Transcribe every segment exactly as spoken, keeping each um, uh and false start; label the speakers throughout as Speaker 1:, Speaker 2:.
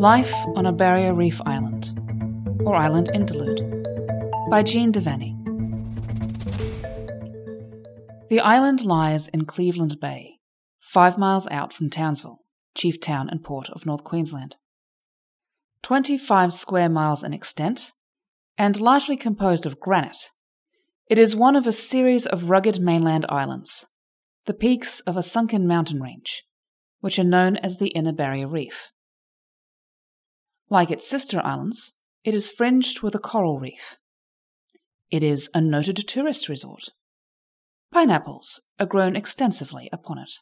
Speaker 1: Life on a Barrier Reef Island, or Island Interlude, by Jean Devaney. The island lies in Cleveland Bay, five miles out from Townsville, chief town and port of North Queensland. twenty-five square miles in extent, and largely composed of granite, it is one of a series of rugged mainland islands, the peaks of a sunken mountain range, which are known as the Inner Barrier Reef. Like its sister islands, it is fringed with a coral reef. It is a noted tourist resort. Pineapples are grown extensively upon it.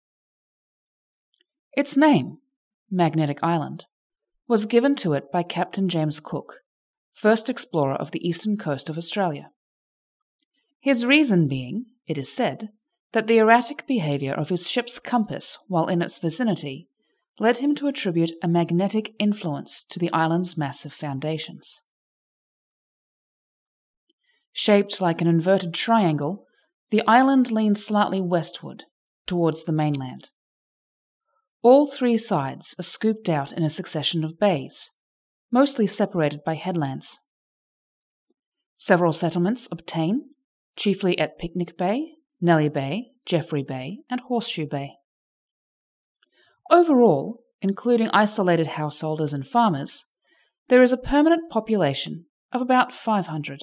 Speaker 1: Its name, Magnetic Island, was given to it by Captain James Cook, first explorer of the eastern coast of Australia. His reason being, it is said, that the erratic behaviour of his ship's compass while in its vicinity led him to attribute a magnetic influence to the island's massive foundations. Shaped like an inverted triangle, the island leans slightly westward, towards the mainland. All three sides are scooped out in a succession of bays, mostly separated by headlands. Several settlements obtain, chiefly at Picnic Bay, Nellie Bay, Jeffrey Bay, and Horseshoe Bay. Overall, including isolated householders and farmers, there is a permanent population of about five hundred.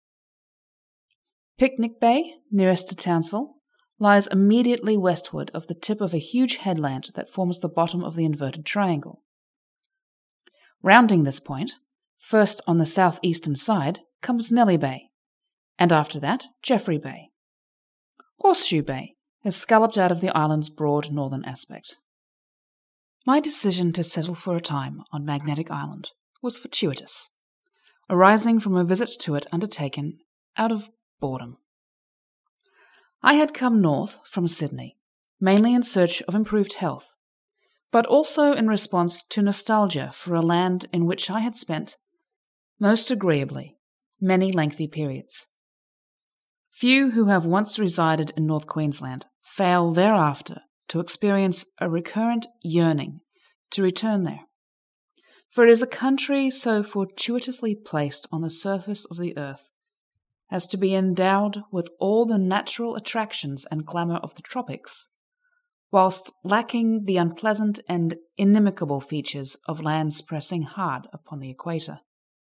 Speaker 1: Picnic Bay, nearest to Townsville, lies immediately westward of the tip of a huge headland that forms the bottom of the inverted triangle. Rounding this point, first on the southeastern side, comes Nellie Bay, and after that, Jeffrey Bay. Horseshoe Bay is scalloped out of the island's broad northern aspect. My decision to settle for a time on Magnetic Island was fortuitous, arising from a visit to it undertaken out of boredom. I had come north from Sydney, mainly in search of improved health, but also in response to nostalgia for a land in which I had spent, most agreeably, many lengthy periods. Few who have once resided in North Queensland fail thereafter to experience a recurrent yearning to return there, for it is a country so fortuitously placed on the surface of the earth as to be endowed with all the natural attractions and glamour of the tropics, whilst lacking the unpleasant and inimical features of lands pressing hard upon the equator.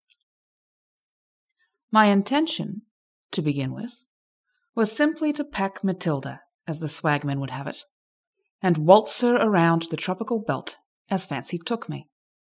Speaker 1: My intention, to begin with, was simply to pack Matilda, as the swagmen would have it, and waltz her around the tropical belt as fancy took me.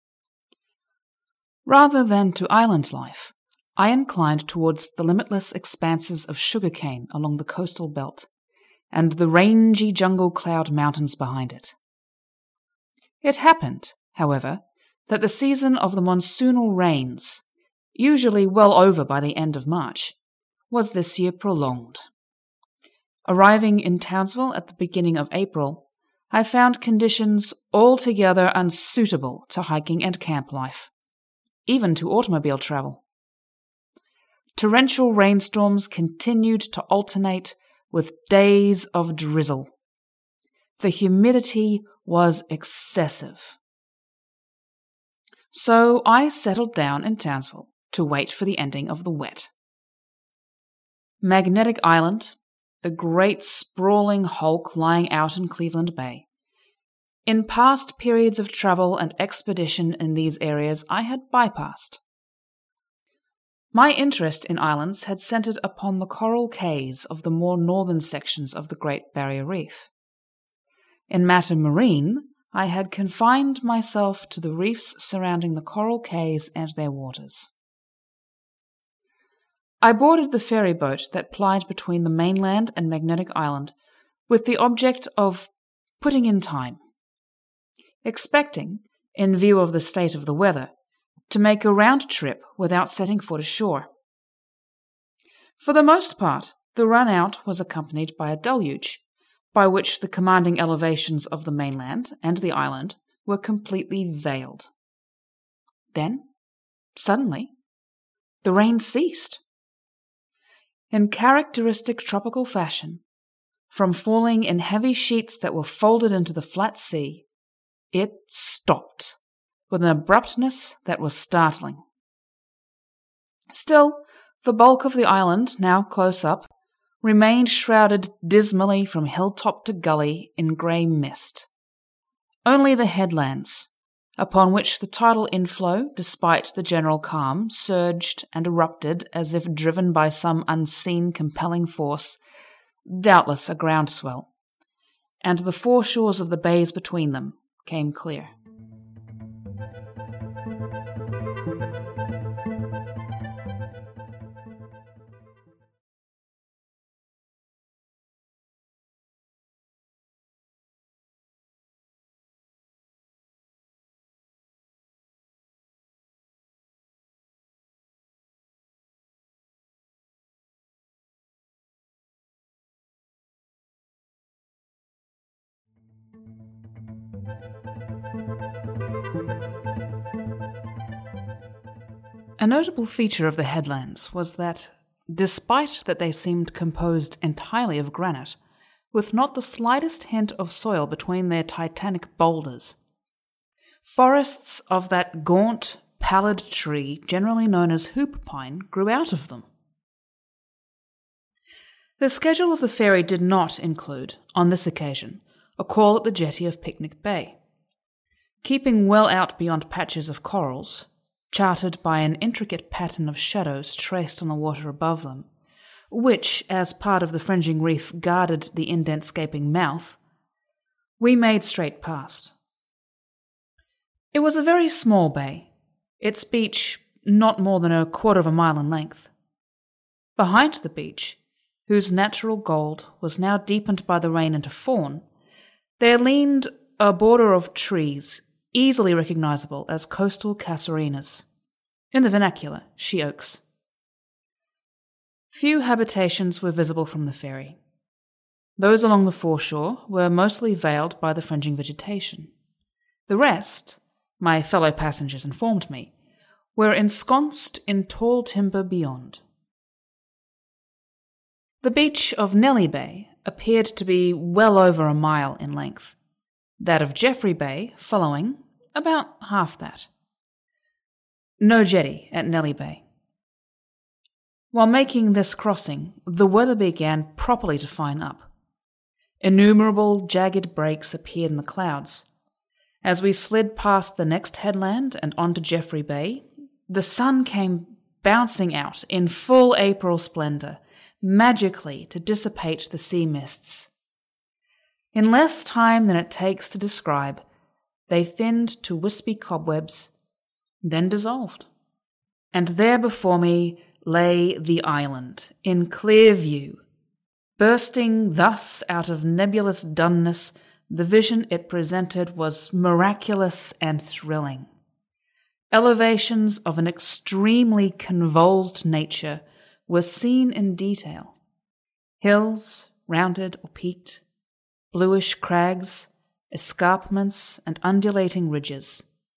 Speaker 1: Rather than to island life, I inclined towards the limitless expanses of sugarcane along the coastal belt, and the rangy jungle cloud mountains behind it. It happened, however, that the season of the monsoonal rains, usually well over by the end of March, was this year prolonged. Arriving in Townsville at the beginning of April, I found conditions altogether unsuitable to hiking and camp life, even to automobile travel. Torrential rainstorms continued to alternate with days of drizzle. The humidity was excessive. So I settled down in Townsville to wait for the ending of the wet. Magnetic Island, the great sprawling hulk lying out in Cleveland Bay. In past periods of travel and expedition in these areas I had bypassed. My interest in islands had centred upon the coral cays of the more northern sections of the Great Barrier Reef. In matter marine, I had confined myself to the reefs surrounding the coral cays and their waters. I boarded the ferry boat that plied between the mainland and Magnetic Island with the object of putting in time, expecting, in view of the state of the weather, to make a round trip without setting foot ashore. For the most part, the run-out was accompanied by a deluge, by which the commanding elevations of the mainland and the island were completely veiled. Then, suddenly, the rain ceased. In characteristic tropical fashion, from falling in heavy sheets that were folded into the flat sea, it stopped, with an abruptness that was startling. Still, the bulk of the island, now close up, remained shrouded dismally from hilltop to gully in grey mist. Only the headlands, upon which the tidal inflow, despite the general calm, surged and erupted as if driven by some unseen compelling force, doubtless a groundswell, and the foreshores of the bays between them came clear. A notable feature of the headlands was that, despite that they seemed composed entirely of granite, with not the slightest hint of soil between their titanic boulders, forests of that gaunt, pallid tree generally known as hoop pine grew out of them. The schedule of the ferry did not include, on this occasion, a call at the jetty of Picnic Bay. Keeping well out beyond patches of corals, charted by an intricate pattern of shadows traced on the water above them, which, as part of the fringing reef, guarded the indentscaping mouth, we made straight past. It was a very small bay, its beach not more than a quarter of a mile in length. Behind the beach, whose natural gold was now deepened by the rain into fawn, there leaned a border of trees easily recognizable as coastal casuarinas, in the vernacular, she-oaks. Few habitations were visible from the ferry. Those along the foreshore were mostly veiled by the fringing vegetation. The rest, my fellow passengers informed me, were ensconced in tall timber beyond. The beach of Nelly Bay appeared to be well over a mile in length, that of Jeffrey Bay following about half that. No jetty at Nelly Bay. While making this crossing, the weather began properly to fine up. Innumerable jagged breaks appeared in the clouds. As we slid past the next headland and onto Jeffrey Bay, the sun came bouncing out in full April splendor, magically to dissipate the sea mists. In less time than it takes to describe, they thinned to wispy cobwebs, then dissolved. And there before me lay the island, in clear view. Bursting thus out of nebulous dumbness, the vision it presented was miraculous and thrilling. Elevations of an extremely convulsed nature were seen in detail. Hills, rounded or peaked, bluish crags, escarpments, and undulating ridges.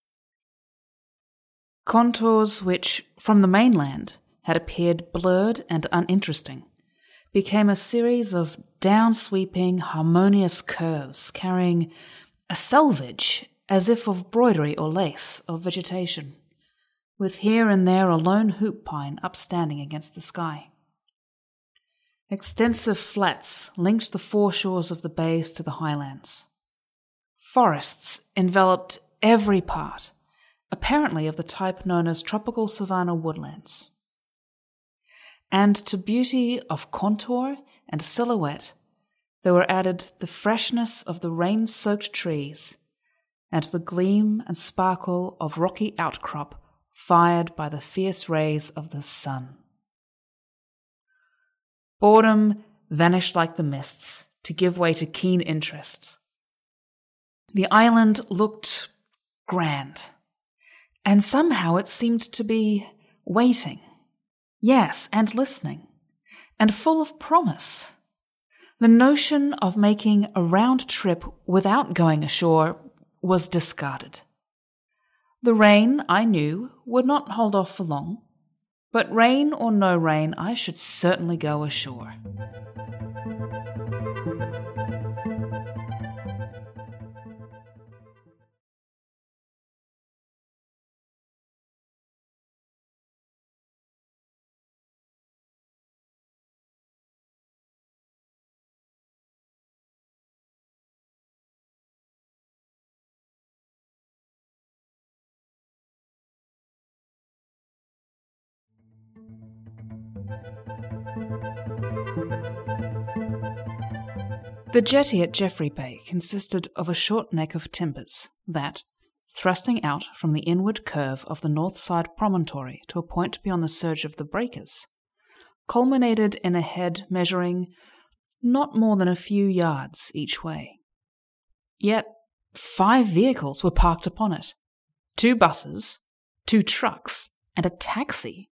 Speaker 1: Contours which, from the mainland, had appeared blurred and uninteresting, became a series of down-sweeping, harmonious curves carrying a selvage, as if of broidery or lace, of vegetation, with here and there a lone hoop pine upstanding against the sky. Extensive flats linked the foreshores of the bays to the highlands. Forests enveloped every part, apparently of the type known as tropical savanna woodlands. And to beauty of contour and silhouette, there were added the freshness of the rain-soaked trees and the gleam and sparkle of rocky outcrop fired by the fierce rays of the sun. Boredom vanished like the mists to give way to keen interests. The island looked grand, and somehow it seemed to be waiting, yes, and listening, and full of promise. The notion of making a round trip without going ashore was discarded. The rain, I knew, would not hold off for long, but rain or no rain, I should certainly go ashore. The jetty at Jeffrey Bay consisted of a short neck of timbers that, thrusting out from the inward curve of the north side promontory to a point beyond the surge of the breakers, culminated in a head measuring not more than a few yards each way. Yet five vehicles were parked upon it, two buses, two trucks, and a taxi.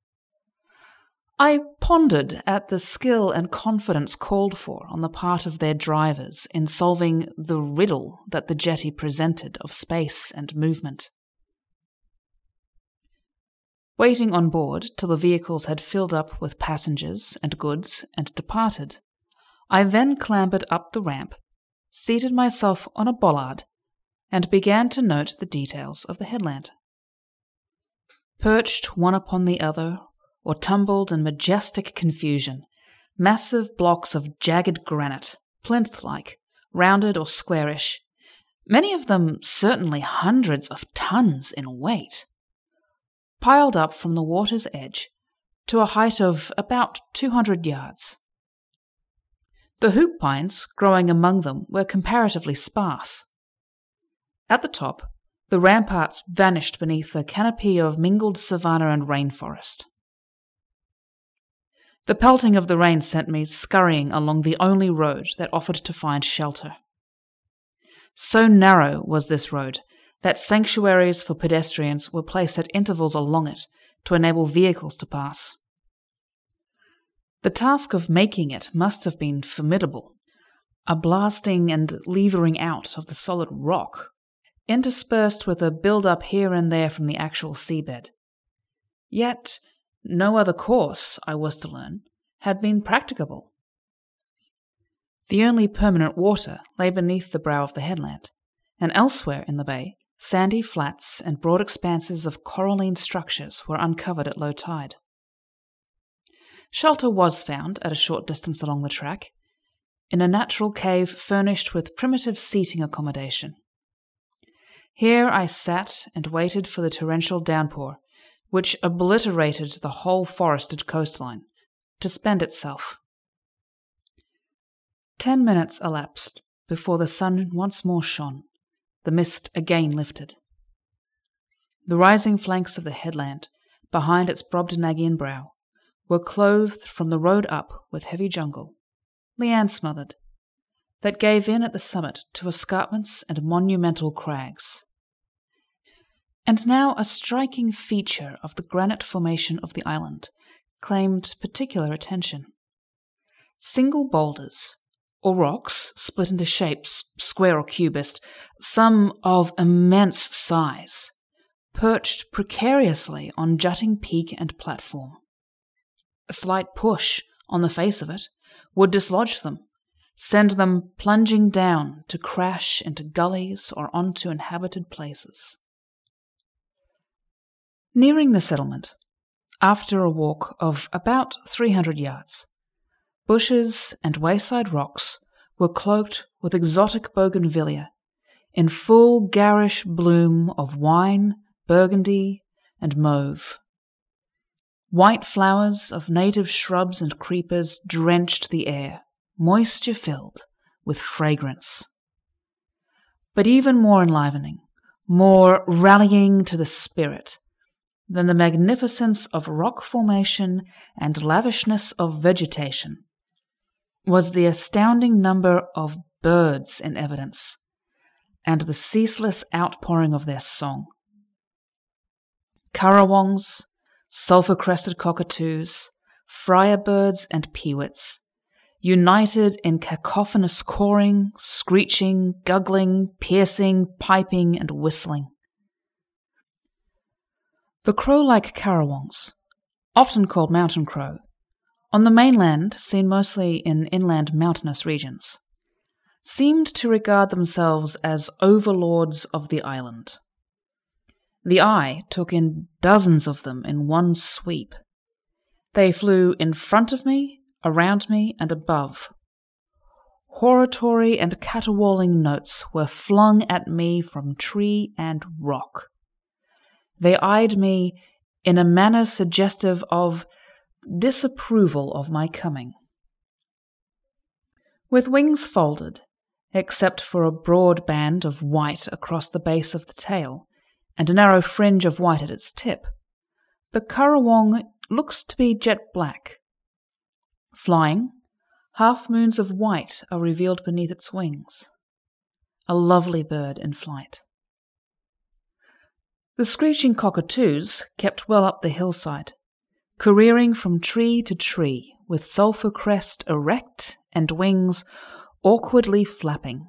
Speaker 1: I pondered at the skill and confidence called for on the part of their drivers in solving the riddle that the jetty presented of space and movement. Waiting on board till the vehicles had filled up with passengers and goods and departed, I then clambered up the ramp, seated myself on a bollard, and began to note the details of the headland. Perched one upon the other, or tumbled in majestic confusion, massive blocks of jagged granite, plinth-like, rounded or squarish, many of them certainly hundreds of tons in weight, piled up from the water's edge to a height of about two hundred yards. The hoop pines growing among them were comparatively sparse. At the top, the ramparts vanished beneath a canopy of mingled savanna and rainforest. The pelting of the rain sent me scurrying along the only road that offered to find shelter. So narrow was this road that sanctuaries for pedestrians were placed at intervals along it to enable vehicles to pass. The task of making it must have been formidable, a blasting and levering out of the solid rock, interspersed with a build-up here and there from the actual seabed. Yet no other course, I was to learn, had been practicable. The only permanent water lay beneath the brow of the headland, and elsewhere in the bay, sandy flats and broad expanses of coralline structures were uncovered at low tide. Shelter was found at a short distance along the track, in a natural cave furnished with primitive seating accommodation. Here I sat and waited for the torrential downpour, which obliterated the whole forested coastline, to spend itself. Ten minutes elapsed before the sun once more shone, the mist again lifted. The rising flanks of the headland, behind its Brobdingnagian brow, were clothed from the road up with heavy jungle, liane-smothered, that gave in at the summit to escarpments and monumental crags. And now a striking feature of the granite formation of the island claimed particular attention. Single boulders, or rocks split into shapes, square or cubist, some of immense size, perched precariously on jutting peak and platform. A slight push on the face of it would dislodge them, send them plunging down to crash into gullies or onto inhabited places. Nearing the settlement, after a walk of about three hundred yards, bushes and wayside rocks were cloaked with exotic bougainvillea, in full garish bloom of wine, burgundy, and mauve. White flowers of native shrubs and creepers drenched the air, moisture-filled, with fragrance. But even more enlivening, more rallying to the spirit, than the magnificence of rock formation and lavishness of vegetation, was the astounding number of birds in evidence, and the ceaseless outpouring of their song. Currawongs, sulphur-crested cockatoos, friarbirds and peewits, united in cacophonous cawing, screeching, guggling, piercing, piping, and whistling. The crow-like currawongs, often called mountain crow, on the mainland seen mostly in inland mountainous regions, seemed to regard themselves as overlords of the island. The eye took in dozens of them in one sweep. They flew in front of me, around me, and above. Horatory and caterwauling notes were flung at me from tree and rock. They eyed me in a manner suggestive of disapproval of my coming. With wings folded, except for a broad band of white across the base of the tail and a narrow fringe of white at its tip, the currawong looks to be jet black. Flying, half-moons of white are revealed beneath its wings. A lovely bird in flight. The screeching cockatoos kept well up the hillside, careering from tree to tree with sulphur crest erect and wings awkwardly flapping.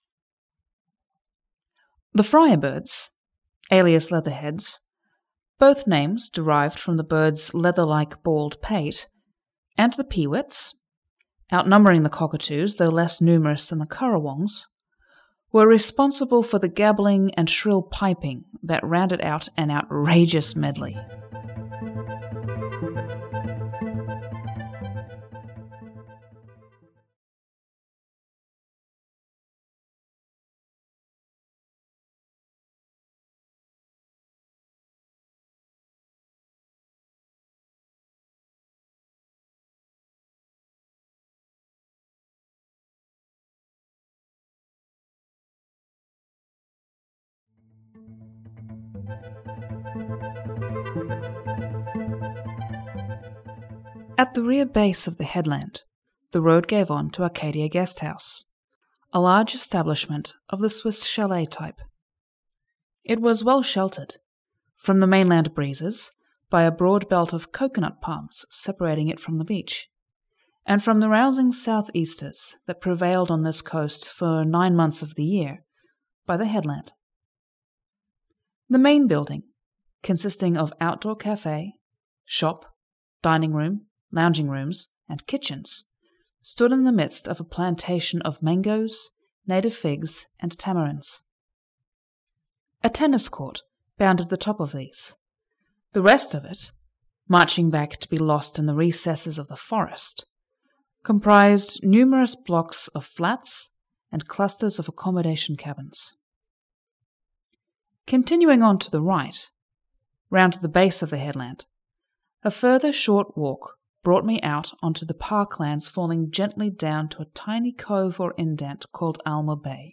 Speaker 1: The friarbirds, alias leatherheads, both names derived from the bird's leather-like bald pate, and the peewits, outnumbering the cockatoos though less numerous than the currawongs, were responsible for the gabbling and shrill piping that rounded out an outrageous medley. At the rear base of the headland, the road gave on to Arcadia Guest House, a large establishment of the Swiss chalet type. It was well sheltered, from the mainland breezes, by a broad belt of coconut palms separating it from the beach, and from the rousing southeasters that prevailed on this coast for nine months of the year, by the headland. The main building, consisting of outdoor cafe, shop, dining room, lounging rooms, and kitchens, stood in the midst of a plantation of mangoes, native figs, and tamarinds. A tennis court bounded the top of these. The rest of it, marching back to be lost in the recesses of the forest, comprised numerous blocks of flats and clusters of accommodation cabins. Continuing on to the right, round to the base of the headland, a further short walk brought me out onto the parklands falling gently down to a tiny cove or indent called Alma Bay.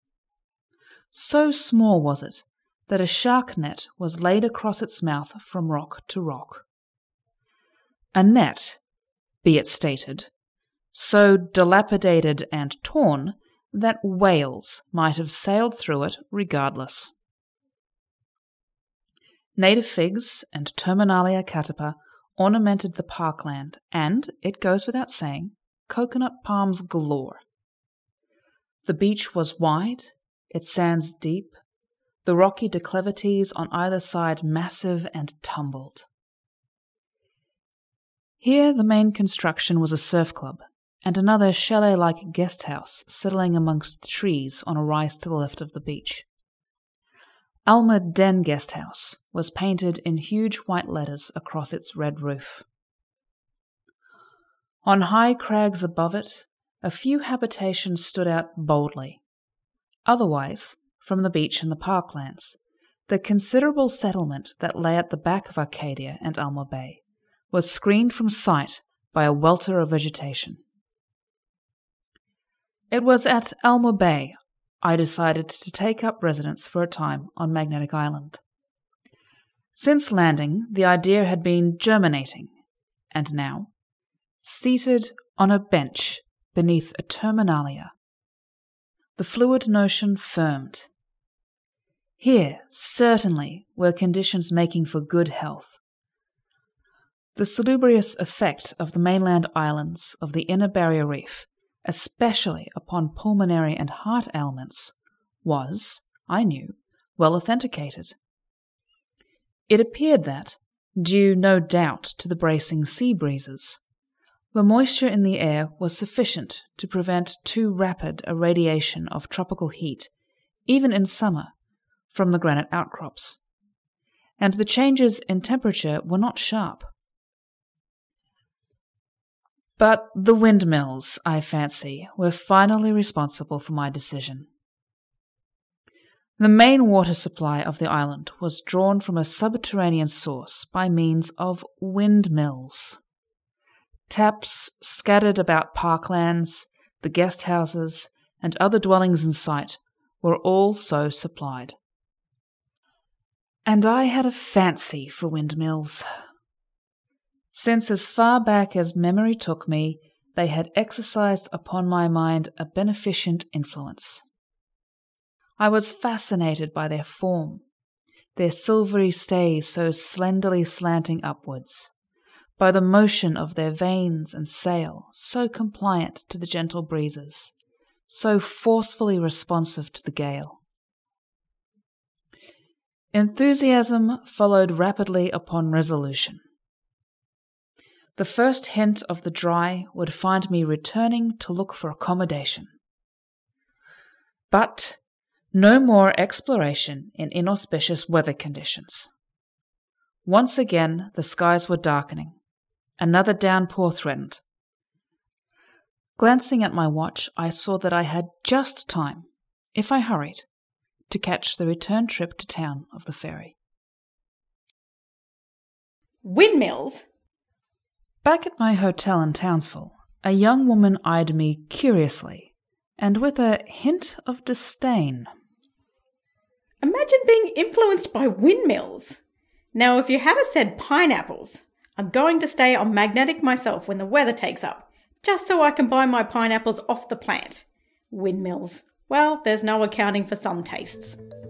Speaker 1: So small was it that a shark net was laid across its mouth from rock to rock. A net, be it stated, so dilapidated and torn that whales might have sailed through it regardless. Native figs and Terminalia catapa ornamented the parkland, and, it goes without saying, coconut palms galore. The beach was wide, its sands deep, the rocky declivities on either side massive and tumbled. Here the main construction was a surf club, and another chalet-like guest house settling amongst trees on a rise to the left of the beach. Alma Den Guest House was painted in huge white letters across its red roof. On high crags above it, a few habitations stood out boldly. Otherwise, from the beach and the parklands, the considerable settlement that lay at the back of Arcadia and Alma Bay was screened from sight by a welter of vegetation. It was at Alma Bay I decided to take up residence for a time on Magnetic Island. Since landing, the idea had been germinating, and now, seated on a bench beneath a terminalia, the fluid notion firmed. Here, certainly, were conditions making for good health. The salubrious effect of the mainland islands of the inner barrier reef, especially upon pulmonary and heart ailments, was, I knew, well authenticated. It appeared that, due no doubt to the bracing sea breezes, the moisture in the air was sufficient to prevent too rapid a radiation of tropical heat, even in summer, from the granite outcrops, and the changes in temperature were not sharp. But the windmills, I fancy, were finally responsible for my decision. The main water supply of the island was drawn from a subterranean source by means of windmills. Taps scattered about parklands, the guest houses, and other dwellings in sight were all so supplied. And I had a fancy for windmills. Since as far back as memory took me, they had exercised upon my mind a beneficent influence. I was fascinated by their form, their silvery stays so slenderly slanting upwards, by the motion of their vanes and sail, so compliant to the gentle breezes, so forcefully responsive to the gale. Enthusiasm followed rapidly upon resolution. The first hint of the dry would find me returning to look for accommodation. But no more exploration in inauspicious weather conditions. Once again the skies were darkening. Another downpour threatened. Glancing at my watch, I saw that I had just time, if I hurried, to catch the return trip to town of the ferry.
Speaker 2: Windmills?
Speaker 1: Back at my hotel in Townsville, a young woman eyed me curiously, and with a hint of disdain.
Speaker 2: Imagine being influenced by windmills. Now, if you had said pineapples, I'm going to stay on Magnetic myself when the weather takes up, just so I can buy my pineapples off the plant. Windmills. Well, there's no accounting for some tastes.